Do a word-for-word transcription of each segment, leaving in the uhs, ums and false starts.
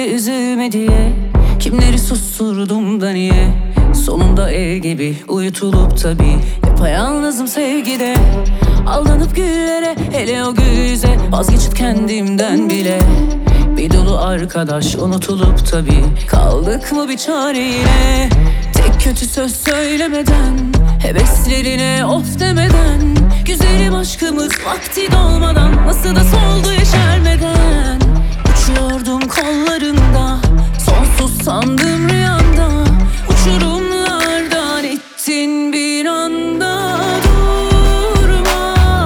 üzülme diye. Kimleri susturdum da niye? Sonunda el gibi uyutulup tabi yapayalnızım sevgide. Aldanıp güllere, hele o gül yüze, vazgeçip kendimden bile. Bir dolu arkadaş unutulup tabi kaldık mı bir çare yine? Tek kötü söz söylemeden, heveslerine of demeden, güzelim aşkımız vakti dolmadan nasıl da soldu yeşermeden. Uçuyordum kollarında, sonsuz sandım rüyamda, uçurumlardan ittin bir anda. Durma,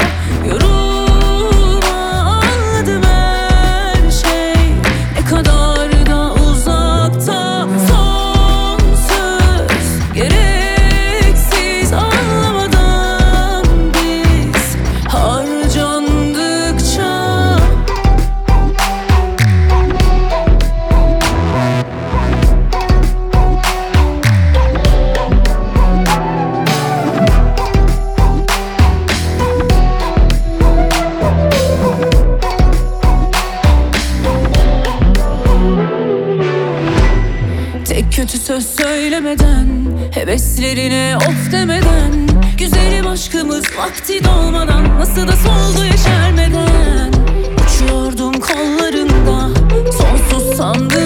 yorulma, anladım her şey ne kadar da uzakta. Son söz gereksiz, anlamadan biz harcandıkça. Tek kötü söz söylemeden, heveslerine of demeden, güzelim aşkımız vakti dolmadan nasıl da soldu yeşermeden. Uçuyordum kollarında, sonsuz sandım